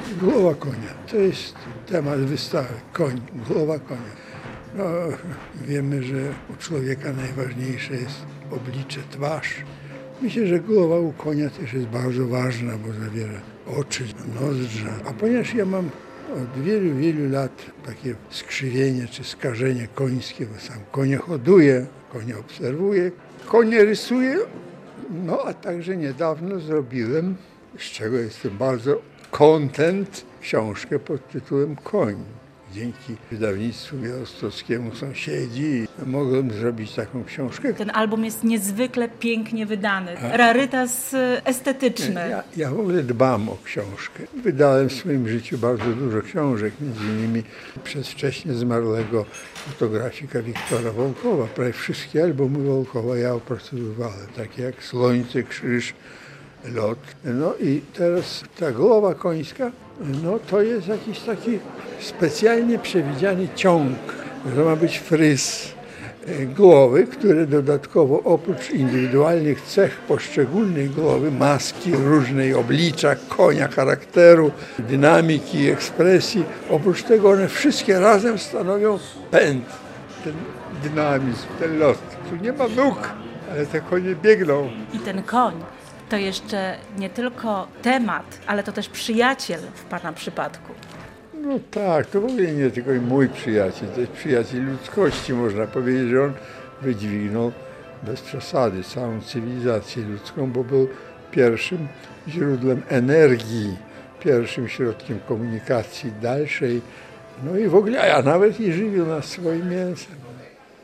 Głowa konia. To jest temat wystawy. Koń, głowa konia. No, wiemy, że u człowieka najważniejsze jest oblicze, twarz. Myślę, że głowa u konia też jest bardzo ważna, bo zawiera oczy, nozdrza. A ponieważ ja mam od wielu, wielu lat takie skrzywienie czy skażenie końskie, bo sam konie hoduję, konie obserwuję, konie rysuję, no a także niedawno zrobiłem, z czego jestem bardzo kontent, książkę pod tytułem Koń. Dzięki wydawnictwu białostockiemu Sąsiedzi mogłem zrobić taką książkę. Ten album jest niezwykle pięknie wydany. Rarytas estetyczny. Ja w ogóle dbam o książkę. Wydałem w swoim życiu bardzo dużo książek, między innymi przez wcześnie zmarłego fotografika Wiktora Wołkowa. Prawie wszystkie albumy Wołkowa ja opracowywałem, takie jak Słońce, Krzyż, Lot. No i teraz ta głowa końska, no to jest jakiś taki specjalnie przewidziany ciąg. To ma być fryz głowy, które dodatkowo oprócz indywidualnych cech poszczególnej głowy, maski różnej, oblicza, konia, charakteru, dynamiki, ekspresji, oprócz tego one wszystkie razem stanowią pęd, ten dynamizm, ten lot. Tu nie ma nóg, ale te konie biegną. I ten koń to jeszcze nie tylko temat, ale to też przyjaciel w Pana przypadku. No tak, to w ogóle nie tylko mój przyjaciel, to jest przyjaciel ludzkości. Można powiedzieć, że on wydźwignął bez przesady całą cywilizację ludzką, bo był pierwszym źródłem energii, pierwszym środkiem komunikacji dalszej. No i w ogóle, a nawet i żywił nas swoim mięsem.